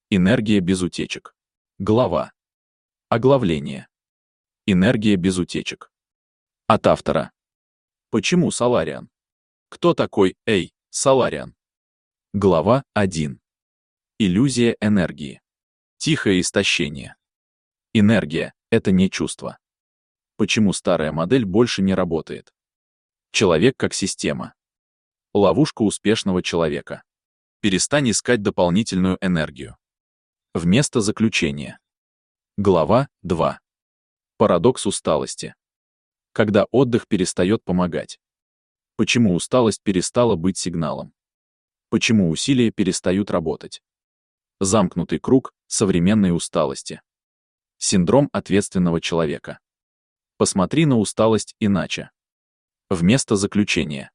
Энергия без утечек. Глава. Оглавление. Энергия без утечек. От автора. Почему Солариан? Кто такой Солариан? Глава 1. Иллюзия энергии. Тихое истощение. Энергия — это не чувство. Почему старая модель больше не работает? Человек как система. Ловушка успешного человека. Перестань искать дополнительную энергию. Вместо заключения. Глава 2. Парадокс усталости. Когда отдых перестает помогать. Почему усталость перестала быть сигналом? Почему усилия перестают работать? Замкнутый круг современной усталости. Синдром ответственного человека. Посмотри на усталость иначе. Вместо заключения.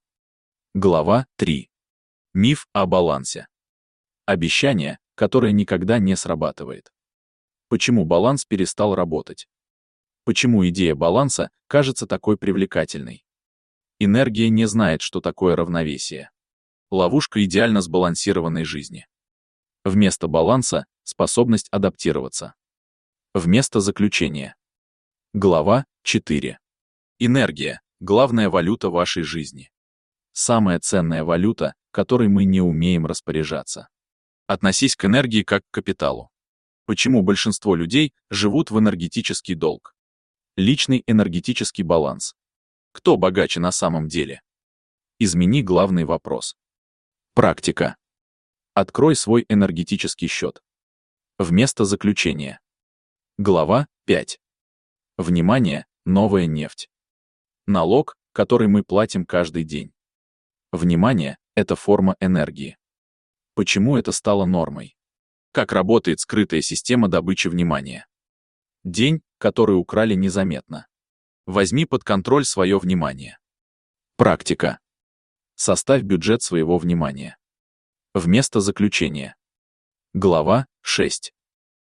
Глава 3. Миф о балансе. Обещание, которое никогда не срабатывает. Почему баланс перестал работать? Почему идея баланса кажется такой привлекательной? Энергия не знает, что такое равновесие. Ловушка идеально сбалансированной жизни. Вместо баланса — способность адаптироваться. Вместо заключения. Глава 4. Энергия — главная валюта вашей жизни. Самая ценная валюта, которой мы не умеем распоряжаться. Относись к энергии как к капиталу. Почему большинство людей живут в энергетический долг? Личный энергетический баланс. Кто богаче на самом деле? Измени главный вопрос. Практика. Открой свой энергетический счет. Вместо заключения. Глава 5. Внимание, новая нефть. Налог, который мы платим каждый день. Внимание — это форма энергии. Почему это стало нормой? Как работает скрытая система добычи внимания? День, который украли незаметно. Возьми под контроль свое внимание. Практика. Составь бюджет своего внимания. Вместо заключения. Глава 6.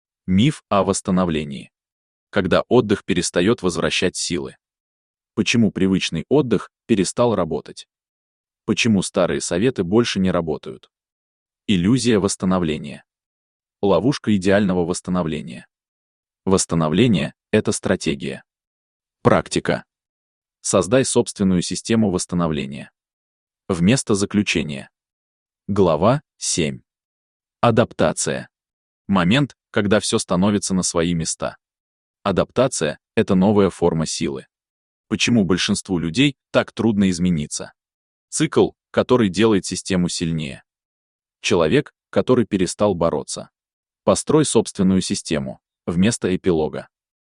Миф о восстановлении. Когда отдых перестает возвращать силы. Почему привычный отдых перестал работать? Почему старые советы больше не работают? Иллюзия восстановления. Ловушка идеального восстановления. Восстановление — это стратегия. Практика. Создай собственную систему восстановления. Вместо заключения. Глава 7. Адаптация. Момент, когда все становится на свои места. Адаптация — это новая форма силы. Почему большинству людей так трудно измениться? Цикл, который делает систему сильнее. Человек, который перестал бороться. Построй собственную систему, вместо эпилога.